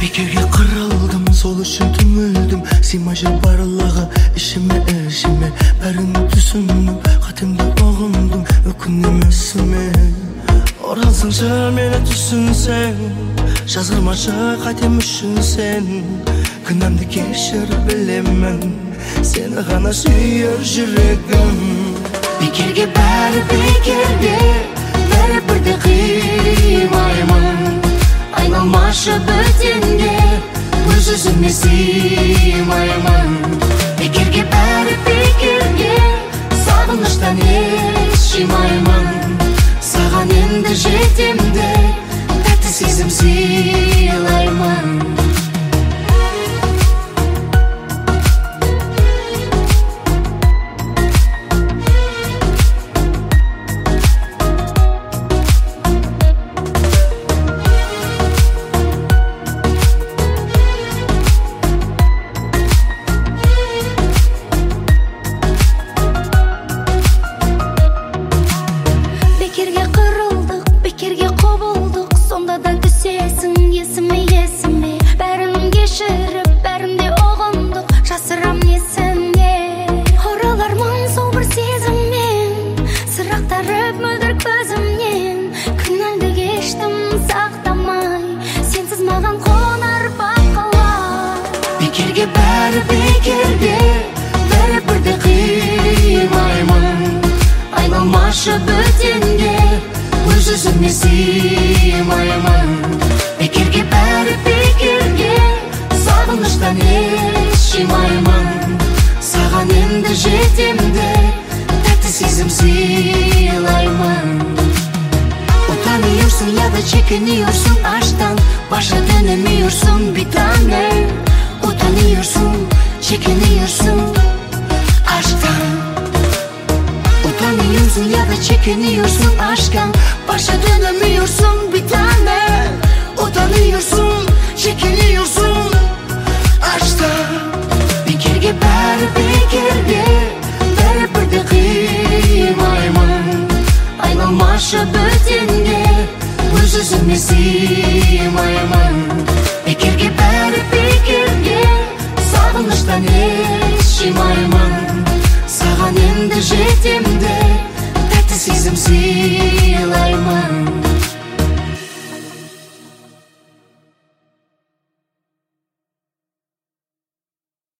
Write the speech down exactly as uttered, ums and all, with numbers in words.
Бекерге қырылдым, сол үшін түңілдім. Сыймай жүр барлығы ішіме, ішіме. Бәрін түсіндім, қатемді ұғындым, өкінем өсіме. Оралсаңшы мені түсінсең, жазғырмашы қатем үшін сен. Күнәмді кешір білемін, сені ғана сүйер жүрегім. Бекерге бәрі бекерге, бәрі бірде қимаймын. Айналмашы бөтенге, өз өзіме сыймаймын. Бекерге бәрі бекерге, сағыныштан еш жимаймын. Саған енді жетемде, тәтті сезім сыйлаймын. Бекерге қырылдық, бекерге құбылдық, сондадан түсесің есіме, есіме. Бәрін кешіріп, бәрінде ұғындық, жасырам несіне. Оралармын сол бір сезіммен, сыр ақтарып мөлдір көзімнен. Күнәмді кештім сақтамай, сенсіз маған қонар бақылар. Бекерге бәрі бекерге, бәрі бірде қимаймын. Айналмашы бөтенге, өз өзіме сыймаймын. Бекерге бәрі бекерге, сағыныштан еш жимаймын. Саған енді жетемде, тәтті сезім сыйлаймын. Utanıyorsun ya da çekiniyorsun aşktan, başa dönemiyorsun bir tane. Utanıyorsun, çekiniyorsun aşktan. Utanıyorsun ya da çekiniyorsun aşktan, başa dönemiyorsun bir tane. Utanıyorsun, çekiniyorsun aşktan. Bekerge bәрі бекерге, бәрі бірде қимаймын. Айналмашы бөтенге, өз өзіме сыймаймын. Бекерге бәрі бекерге, сағыныштан еш жимаймын. Саған енді жетемде, тәтті сезім сыйлаймын.